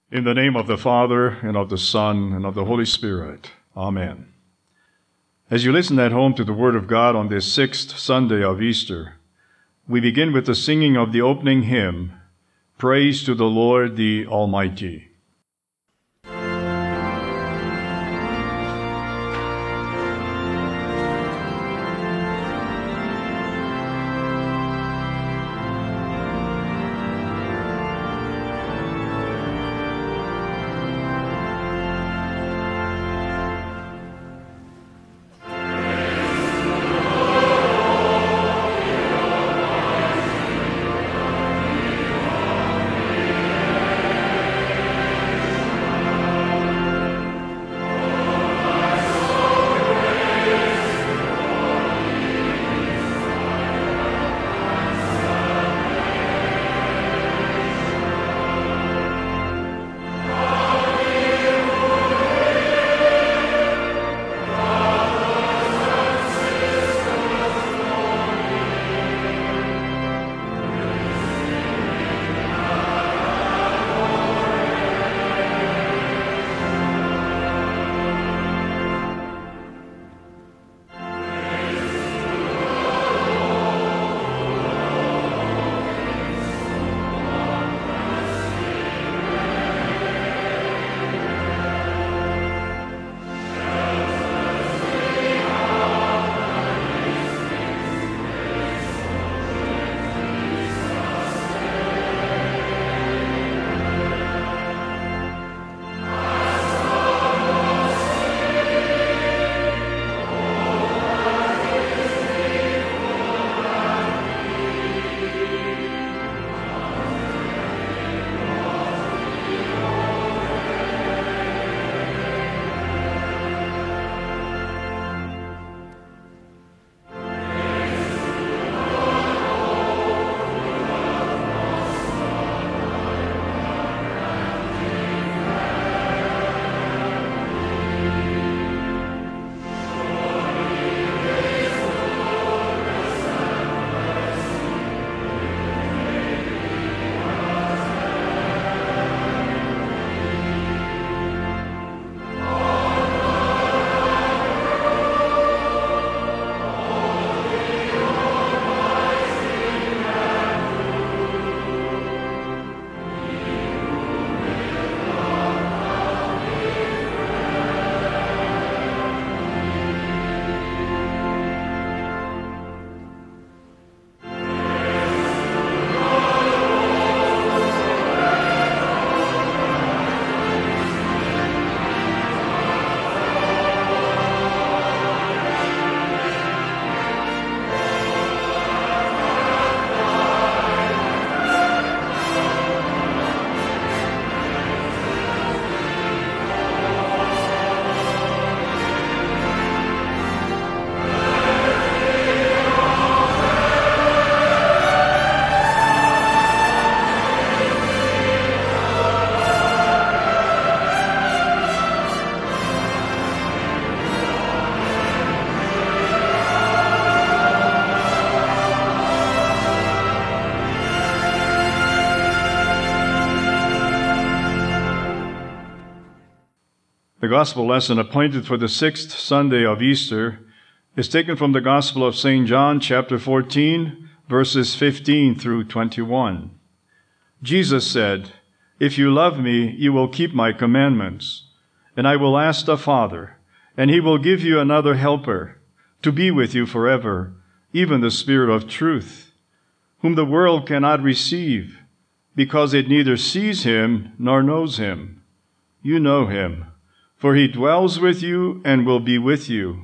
In the name of the Father, and of the Son, and of the Holy Spirit. Amen. As you listen at home to the Word of God on this sixth Sunday of Easter, we begin with the singing of the opening hymn, Praise to the Lord the Almighty. The Gospel lesson appointed for the sixth Sunday of Easter is taken from the Gospel of St. John, chapter 14, verses 15 through 21. Jesus said, "If you love me, you will keep my commandments, and I will ask the Father, and he will give you another helper to be with you forever, even the Spirit of truth, whom the world cannot receive, because it neither sees him nor knows him. You know him, for he dwells with you and will be with you.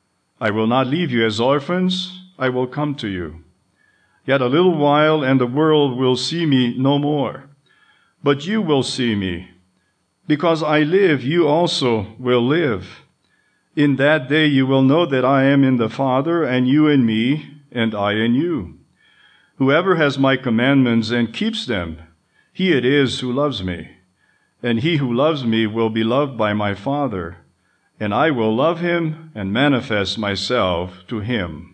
I will not leave you as orphans, I will come to you. Yet a little while, and the world will see me no more. But you will see me. Because I live, you also will live. In that day you will know that I am in the Father, and you in me, and I in you. Whoever has my commandments and keeps them, he it is who loves me. And he who loves me will be loved by my Father, and I will love him and manifest myself to him."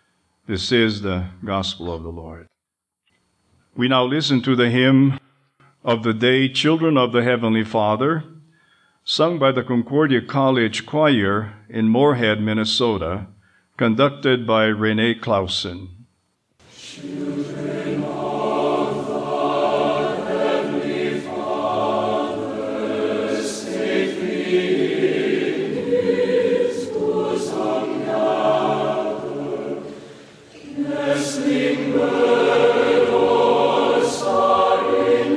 This is the gospel of the Lord. We now listen to the hymn, of the day, Children of the Heavenly Father, sung by the Concordia College Choir in Moorhead, Minnesota, conducted by Renee Clausen. Children of the Heavenly Father, safely in His bosom gather, nestling bird or star in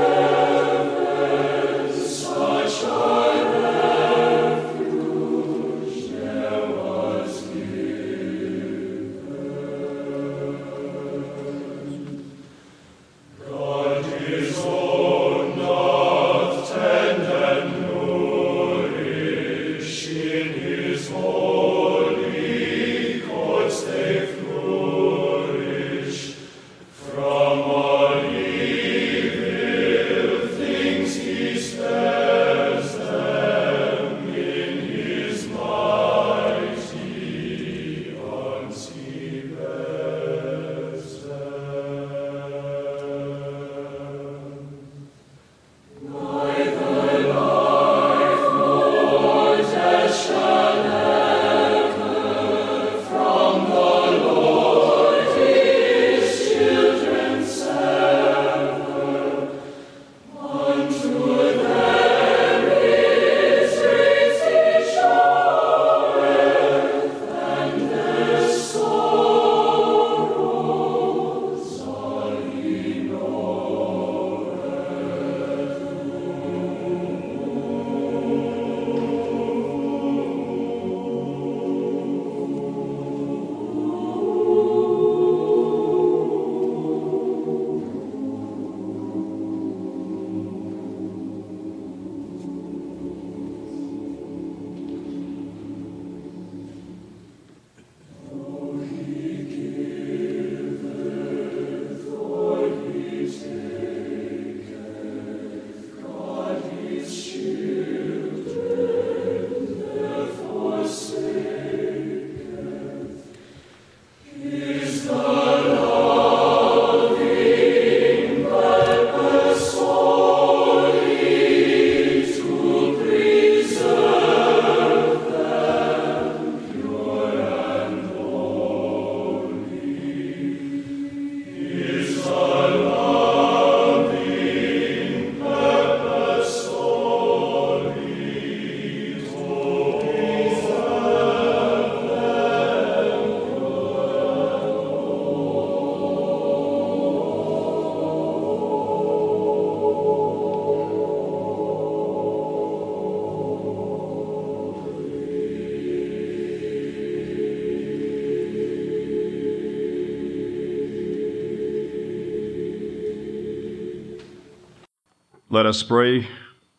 heaven, such a refuge ne'er was given. God His own doth tend and nourish, in His holy courts they flourish. From all evil things He spares them, in His mighty arms He bears them. Neither life nor death shall ever from the Lord His children sever. Unto them His grace He showeth, and their sorrows all He God His children therefore forsaketh. Is the loving purpose solely to preserve them pure and holy? Is the loving purpose solely to preserve them Let us pray.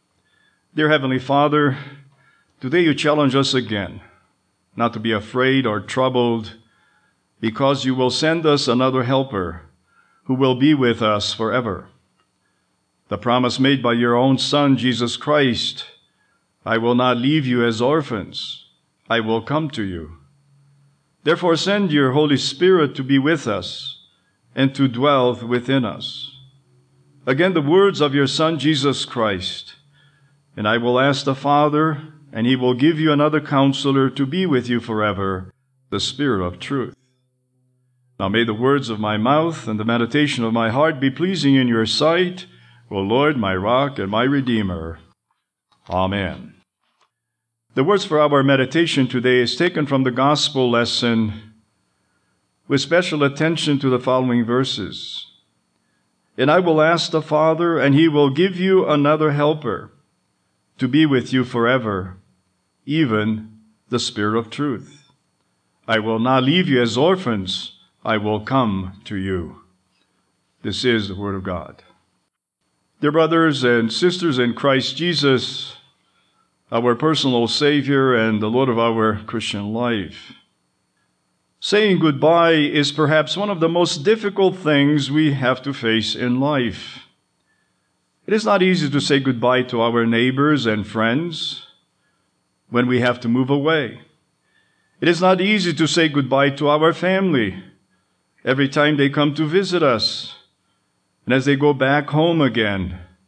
Dear Heavenly Father, today you challenge us again not to be afraid or troubled, because you will send us another helper who will be with us forever. The promise made by your own Son, Jesus Christ, I will not leave you as orphans, I will come to you. Therefore send your Holy Spirit to be with us and to dwell within us. Again, the words of your Son, Jesus Christ, and I will ask the Father, and he will give you another counselor to be with you forever, the Spirit of truth. Now may the words of my mouth and the meditation of my heart be pleasing in your sight, O Lord, my rock and my redeemer. Amen. The words for our meditation today is taken from the gospel lesson with special attention to the following verses. And I will ask the Father, and he will give you another helper to be with you forever, even the Spirit of truth. I will not leave you as orphans, I will come to you. This is the word of God. Dear brothers and sisters in Christ Jesus, our personal Savior and the Lord of our Christian life, saying goodbye is perhaps one of the most difficult things we have to face in life. It is not easy to say goodbye to our neighbors and friends when we have to move away. It is not easy to say goodbye to our family every time they come to visit us and as they go back home again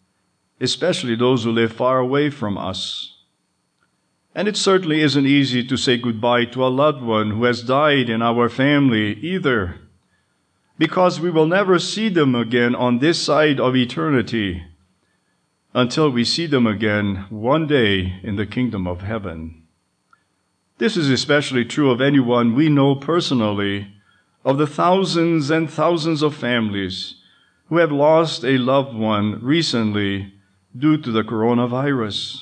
especially those who live far away from us. And it certainly isn't easy to say goodbye to a loved one who has died in our family either, because we will never see them again on this side of eternity until we see them again one day in the kingdom of heaven. This is especially true of anyone we know personally, of the thousands and thousands of families who have lost a loved one recently due to the coronavirus.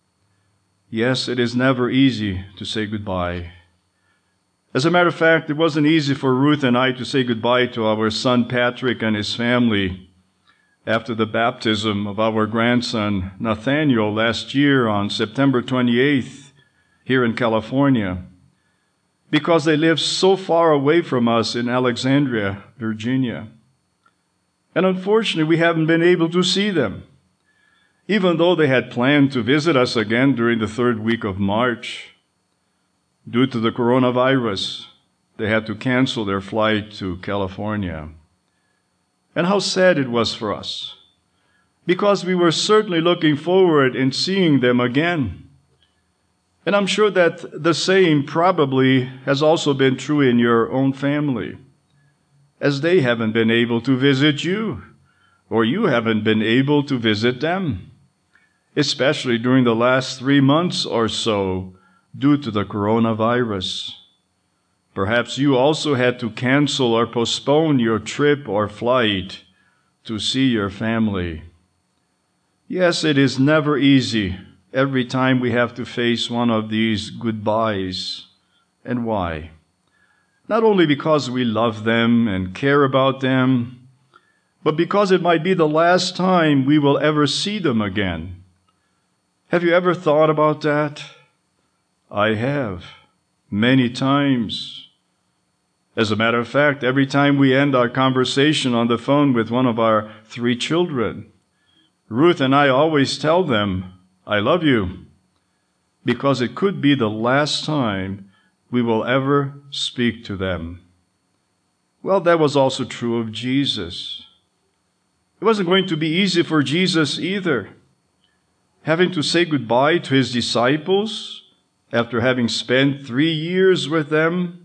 Yes, it is never easy to say goodbye. As a matter of fact, it wasn't easy for Ruth and I to say goodbye to our son Patrick and his family after the baptism of our grandson Nathaniel last year on September 28th here in California, because they live so far away from us in Alexandria, Virginia. And unfortunately, we haven't been able to see them, even though they had planned to visit us again during the third week of March. Due to the coronavirus, they had to cancel their flight to California. And how sad it was for us, because we were certainly looking forward in seeing them again. And I'm sure that the same probably has also been true in your own family, as they haven't been able to visit you, or you haven't been able to visit them, especially during the last 3 months or so due to the coronavirus. Perhaps you also had to cancel or postpone your trip or flight to see your family. Yes, it is never easy every time we have to face one of these goodbyes. And why? Not only because we love them and care about them, but because it might be the last time we will ever see them again. Have you ever thought about that? I have, many times. As a matter of fact, every time we end our conversation on the phone with one of our 3 children, Ruth and I always tell them, "I love you," because it could be the last time we will ever speak to them. Well, that was also true of Jesus. It wasn't going to be easy for Jesus either, having to say goodbye to his disciples after having spent 3 years with them,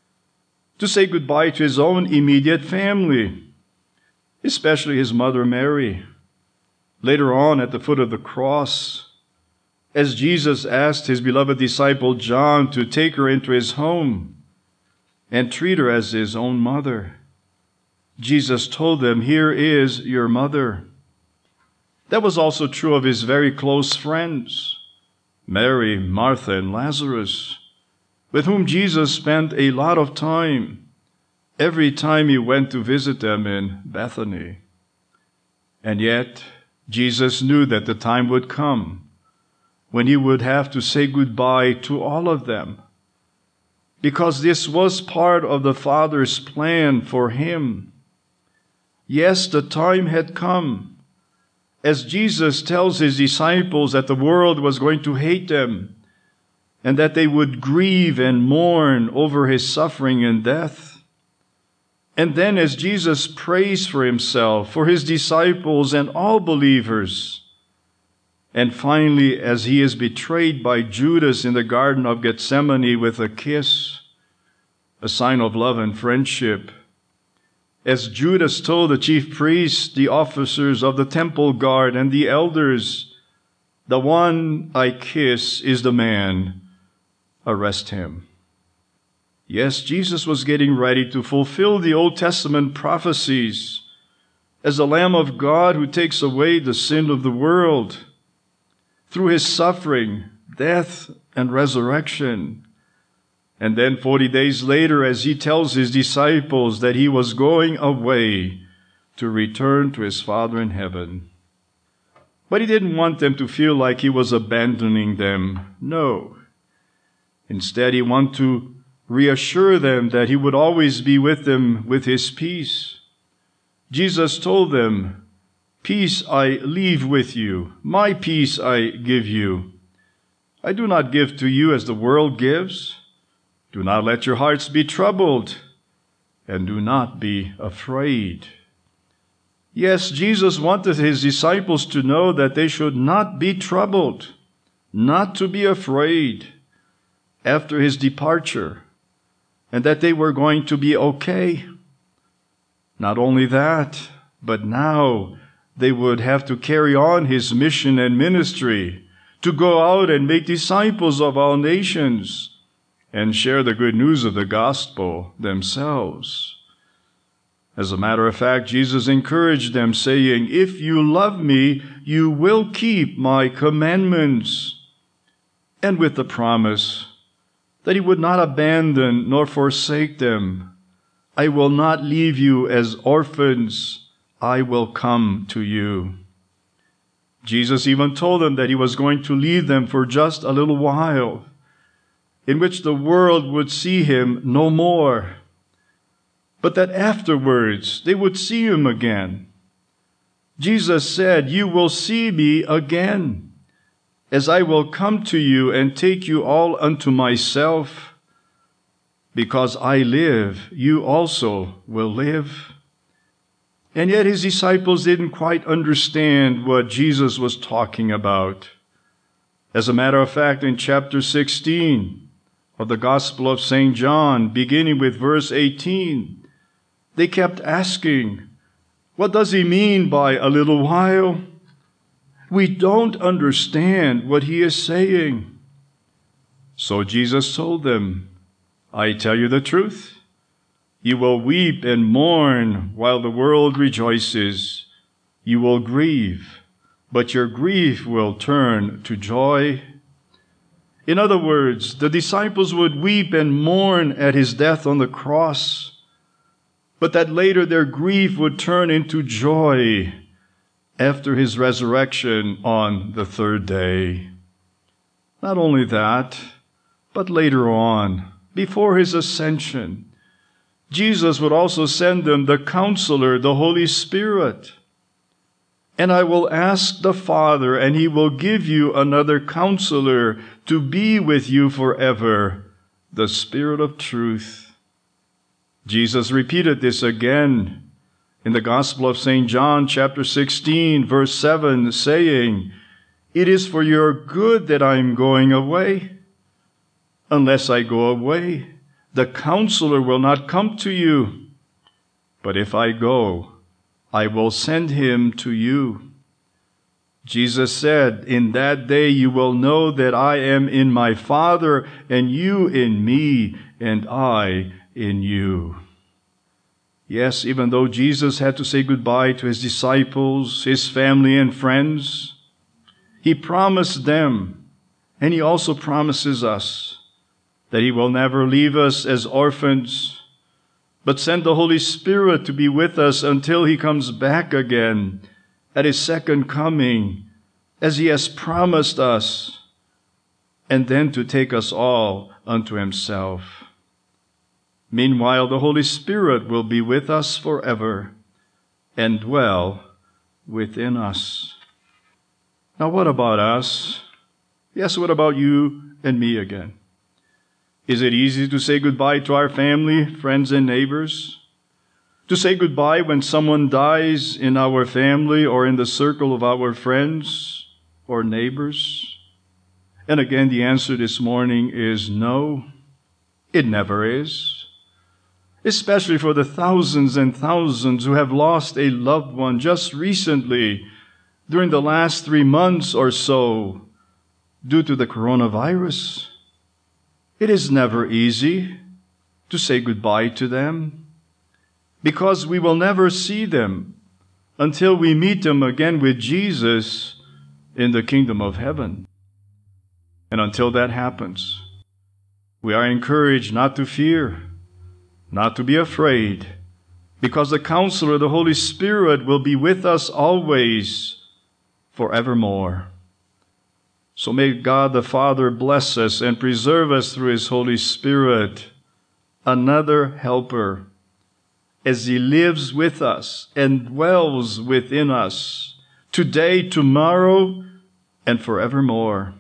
to say goodbye to his own immediate family, especially his mother Mary. Later on at the foot of the cross, as Jesus asked his beloved disciple John to take her into his home and treat her as his own mother, Jesus told them, "Here is your mother." That was also true of his very close friends, Mary, Martha, and Lazarus, with whom Jesus spent a lot of time every time he went to visit them in Bethany. And yet, Jesus knew that the time would come when he would have to say goodbye to all of them, because this was part of the Father's plan for him. Yes, the time had come, as Jesus tells his disciples that the world was going to hate them, and that they would grieve and mourn over his suffering and death. And then as Jesus prays for himself, for his disciples and all believers, and finally, as he is betrayed by Judas in the Garden of Gethsemane with a kiss, a sign of love and friendship, as Judas told the chief priests, the officers of the temple guard, and the elders, "The one I kiss is the man. Arrest him." Yes, Jesus was getting ready to fulfill the Old Testament prophecies as the Lamb of God who takes away the sin of the world through his suffering, death, and resurrection. And then 40 days later, as he tells his disciples that he was going away to return to his Father in heaven. But he didn't want them to feel like he was abandoning them. No. Instead, he wanted to reassure them that he would always be with them with his peace. Jesus told them, "Peace I leave with you, my peace I give you. I do not give to you as the world gives. Do not let your hearts be troubled, and do not be afraid." Yes, Jesus wanted his disciples to know that they should not be troubled, not to be afraid after his departure, and that they were going to be okay. Not only that, but now they would have to carry on his mission and ministry, to go out and make disciples of all nations and share the good news of the gospel themselves. As a matter of fact, Jesus encouraged them, saying, "If you love me, you will keep my commandments," and with the promise that he would not abandon nor forsake them. "I will not leave you as orphans. I will come to you." Jesus even told them that he was going to leave them for just a little while, in which the world would see him no more, but that afterwards they would see him again. Jesus said, "You will see me again, as I will come to you and take you all unto myself. Because I live, you also will live." And yet his disciples didn't quite understand what Jesus was talking about. As a matter of fact, in chapter 16 of the Gospel of St. John, beginning with verse 18, they kept asking, "What does he mean by a little while? We don't understand what he is saying." So Jesus told them, "I tell you the truth. You will weep and mourn while the world rejoices. You will grieve, but your grief will turn to joy." In other words, the disciples would weep and mourn at his death on the cross, but that later their grief would turn into joy after his resurrection on the third day. Not only that, but later on, before his ascension, Jesus would also send them the Counselor, the Holy Spirit. "And I will ask the Father, and he will give you another Counselor to be with you forever, the Spirit of truth." Jesus repeated this again in the Gospel of St. John, chapter 16, verse 7, saying, "It is for your good that I am going away. Unless I go away, the Counselor will not come to you. But if I go, I will send him to you." Jesus said, "In that day you will know that I am in my Father, and you in me, and I in you." Yes, even though Jesus had to say goodbye to his disciples, his family and friends, he promised them, and he also promises us, that he will never leave us as orphans, but send the Holy Spirit to be with us until he comes back again at his second coming, as he has promised us, and then to take us all unto himself. Meanwhile, the Holy Spirit will be with us forever and dwell within us. Now, what about us? Yes, what about you and me again? Is it easy to say goodbye to our family, friends, and neighbors? To say goodbye when someone dies in our family or in the circle of our friends or neighbors? And again, the answer this morning is no. It never is. Especially for the thousands and thousands who have lost a loved one just recently during the last 3 months or so due to the coronavirus. It is never easy to say goodbye to them, because we will never see them until we meet them again with Jesus in the kingdom of heaven. And until that happens, we are encouraged not to fear, not to be afraid, because the Counselor, the Holy Spirit, will be with us always, forevermore. So may God the Father bless us and preserve us through his Holy Spirit, another helper, as he lives with us and dwells within us, today, tomorrow, and forevermore.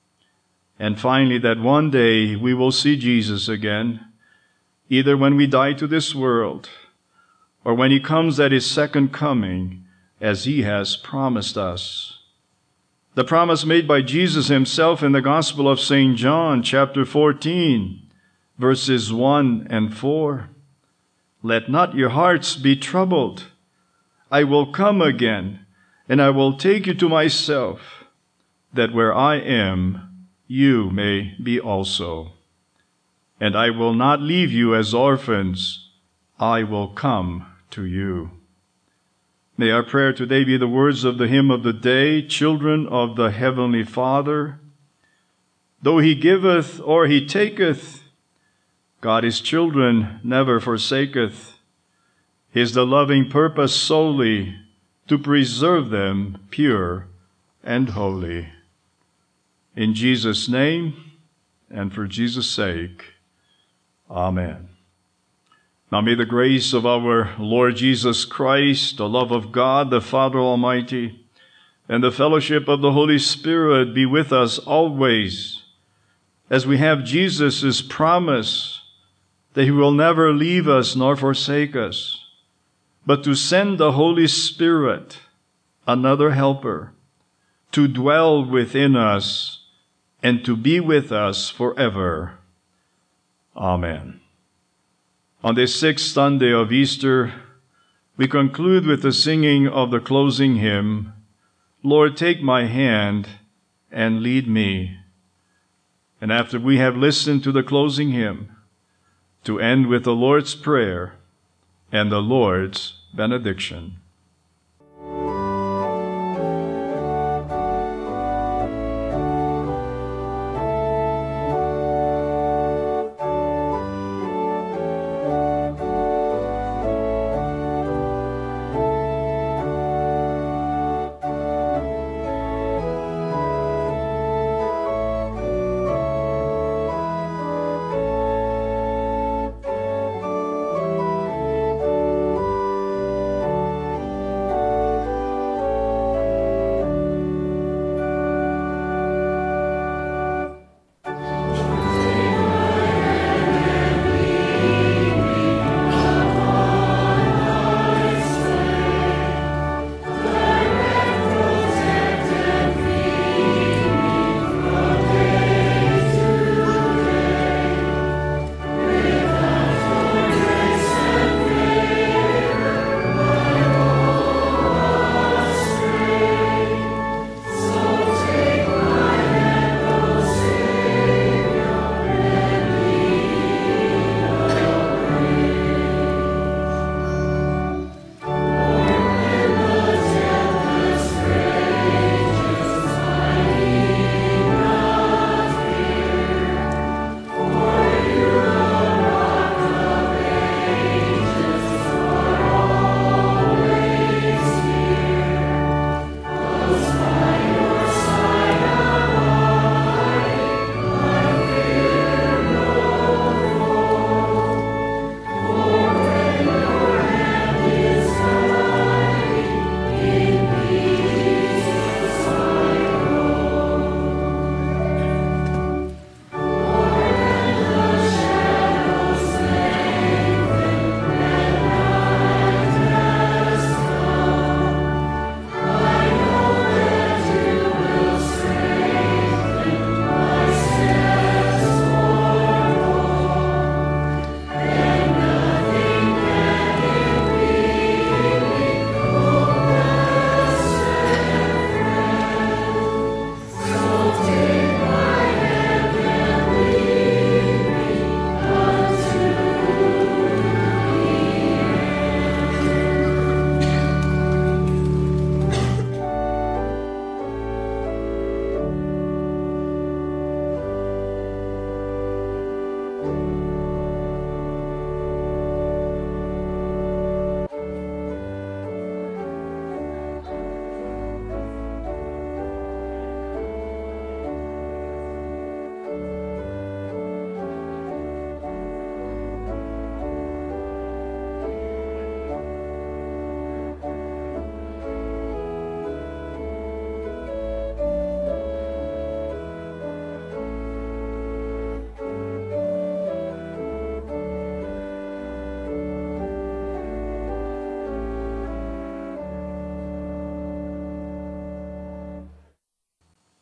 And finally, that one day we will see Jesus again, either when we die to this world or when he comes at his second coming as he has promised us. The promise made by Jesus himself in the Gospel of St. John, chapter 14, verses 1 and 4. Let not your hearts be troubled. I will come again, and I will take you to myself, that where I am, you may be also. And I will not leave you as orphans. I will come to you. May our prayer today be the words of the hymn of the day, Children of the Heavenly Father. Though he giveth or he taketh, God his children never forsaketh. His the loving purpose solely to preserve them pure and holy. In Jesus' name and for Jesus' sake, amen. Now may the grace of our Lord Jesus Christ, the love of God, the Father Almighty, and the fellowship of the Holy Spirit be with us always, as we have Jesus' promise that he will never leave us nor forsake us, but to send the Holy Spirit, another helper, to dwell within us and to be with us forever. Amen. On this sixth Sunday of Easter, we conclude with the singing of the closing hymn, Lord, take my hand and lead me. And after we have listened to the closing hymn, to end with the Lord's Prayer and the Lord's benediction.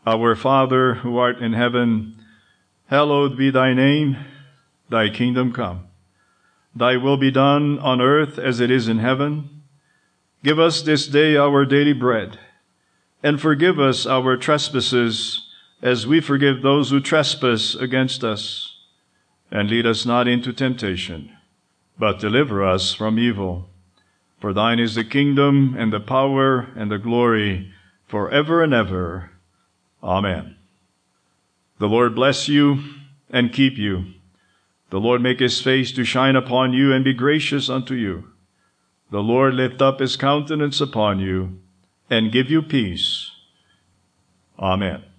Our Father, who art in heaven, hallowed be thy name. Thy kingdom come. Thy will be done on earth as it is in heaven. Give us this day our daily bread, and forgive us our trespasses as we forgive those who trespass against us. And lead us not into temptation, but deliver us from evil. For thine is the kingdom, and the power, and the glory, forever and ever. Amen. The Lord bless you and keep you. The Lord make his face to shine upon you and be gracious unto you. The Lord lift up his countenance upon you and give you peace. Amen.